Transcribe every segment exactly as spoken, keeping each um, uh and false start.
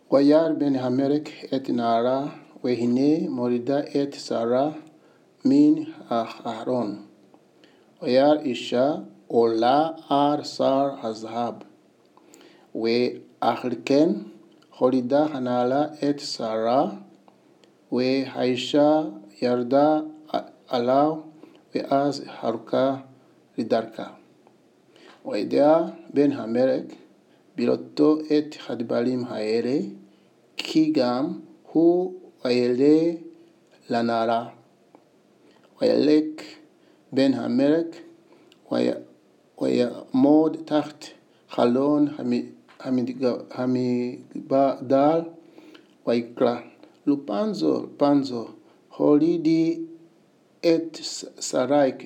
וירא בן המלך את נערה, והנה מורידה את שרה מן הארון. וירא אישה עולה על שר הזהב. ואחרי כן הורידה הנערה את שרה, והאישה ירדה עליו, ואז הלכה לדרכה. וידע בן המלך בראותו את הדברים האלה, כי גם הוא וילדה לנערה. וילק בן המלך ויעמוד תחת חלון המגדל ויקרא, רפנזו, רפנזו, הורידי את שרייך,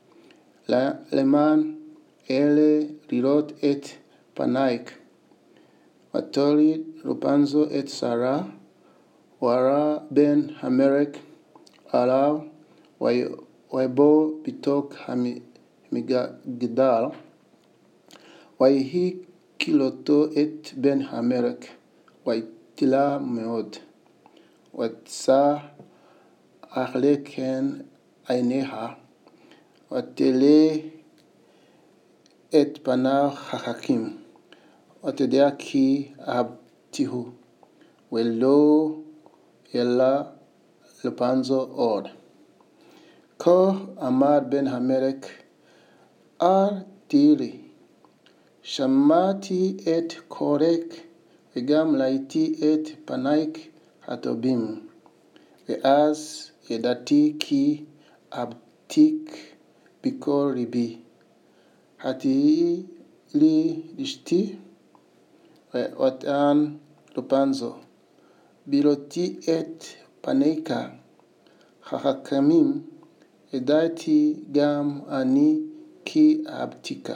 למען אלה לראות את פנייך. ותוריד רפנזו את שרה, ורא בן המלך עליו, ויבוא בתוך המגדל, ויהי כלותו את בן המלך, ויתלה מאוד. ותשא אחרי כן עיניה, ותלה את פניו חככים, ותדע כי אהבתיהו, ולא ילה רפנזו עוד. כה אמר בן המלך, אל תיראי, שמעתי את קולך, וגם ראיתי את פנייך הטובים, ואז ידעתי כי אהבתיך בכל ליבי. התהי לי אשתי, ותען רפנזו, בראותי את פניך החכמים, ידעתי גם אני כי אהבתיך.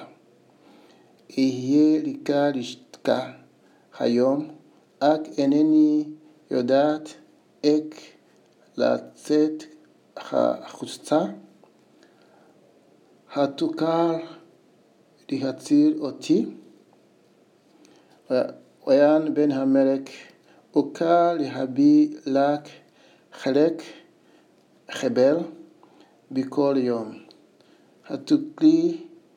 אהיה לך לאשתך היום, אך אינני יודעת איך לצאת החוצה. התוכל להציל אותי? ויען בן המלך, אוכל להביא לך חלק חבל בכל יום. התוכלי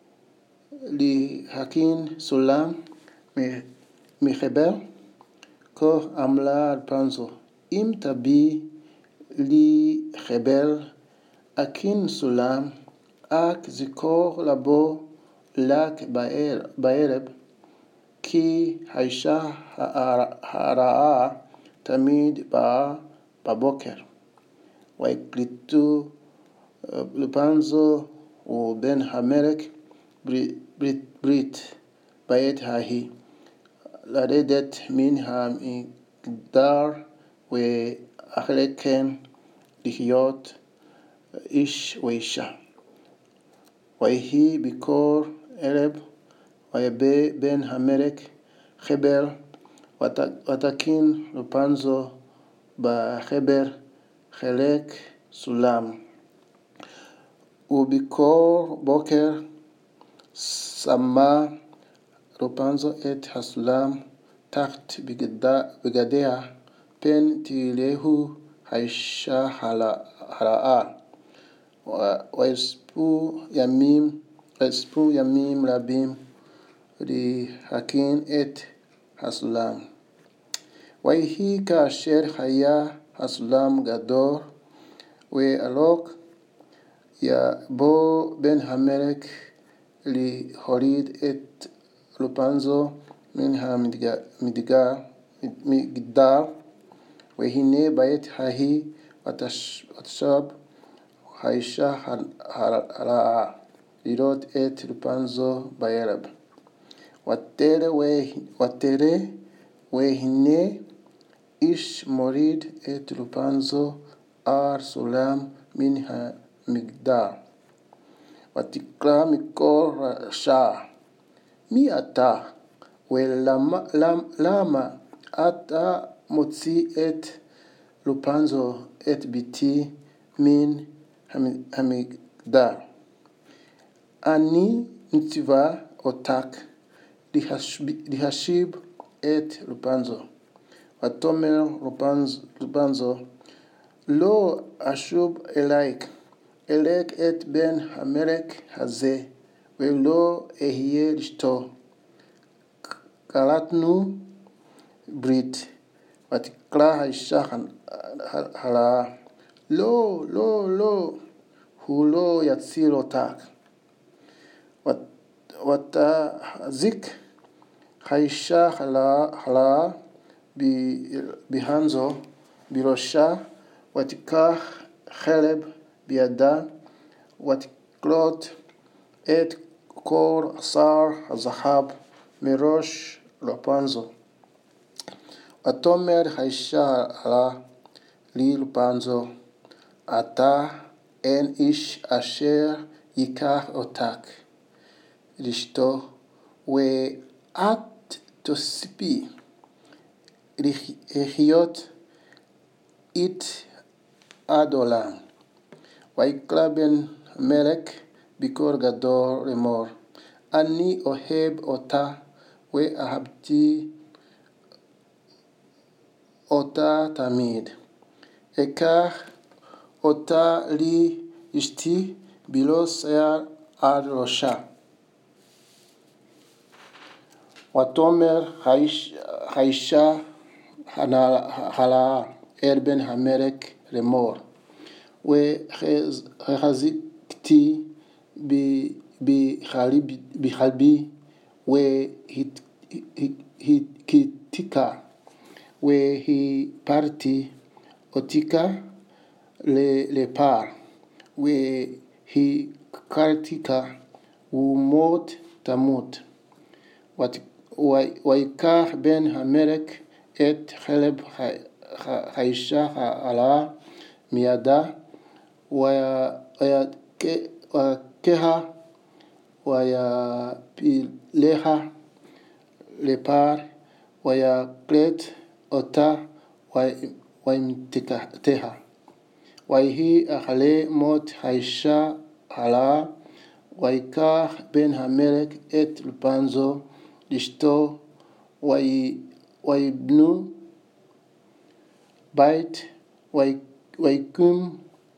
להכין סולם מחבל? כה אמרה רפנזו, אם תביא לי חבל, אכין סולם, אך זכור לבוא לך בערב, כי האישה הרעה תמיד באה בבוקר. ויקלטו רפנזו ובן המלך ברית בעת ההיא, לרדת מן המגדל, ואחרי כן לחיות איש ואישה. ויהי בכל ערב, ויבא בן המלך חבל, ותכין רפנזו בחבל חלק סולם. ובכל בוקר שמה רפנזו את הסולם תחת בגדיה, פן תראהו האישה הרעה. ויספו ימים, ויספו ימים רבים להכין את הסולם. ויהי כאשר היה הסולם גדול וארוך, יבוא בן המלך להוריד את רפנזו מן המגדל, והנה בעת ההיא ותשב האישה הרעה לראות את רפנזו בערב. ותרא והנה איש מוריד את רפנזו על סולם מן המגדל. ותקרא מכל רשע, מי אתה? ולמה אתה מוציא את רפנזו את ביתי מן המגדל? אני מצווה אותך להשיב את רפנזו, ותאמר רפנזו, לא אשוב אלייך, אלק את בן המלך הזה, ולא אהיה לשתו. כרתנו ברית, ותקרא האישה הרעה, לא, לא, לא, הוא לא יציל אותך. ותחזיק האישה הרעה בהנזו בראשה, ותיקח חלב בידה, ותקלוט את כל שר הזהב מראש רפנזו. ותאמר האישה הרעה לרפנזו, אתה אין איש אשר ייקח אותך לשתו, ואת תוסיפי לחיות את עד עולם. ויקרא בן המלך בקול גדול לאמור, אני אוהב אותה ואהבתי אותה תמיד. אקח אותה לי אשתי בלא שיער על ראשה. ותאמר האישה הרעה אל בן המלך לאמור, והחזקתי בחלבי והכיתיקה, והפרתי אותך לפר, והכרתיך ומות תמות. ויקח בן המלך את חלב האישה הרעה מידה, ויקחה ויפילها לפר, ויקלט אותה וימתקה. ויהי אחרי מות האישה הרעה, ויקח בן המלך את רפנזו לשתו, ויבנו בית, ויקום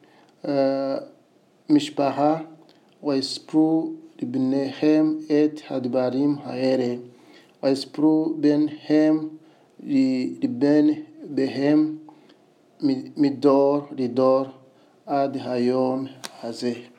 משפחה, ויספרו לבניהם את הדברים האלה, ויספרו ביניהם לבן בהם מדור לדור עד היום הזה.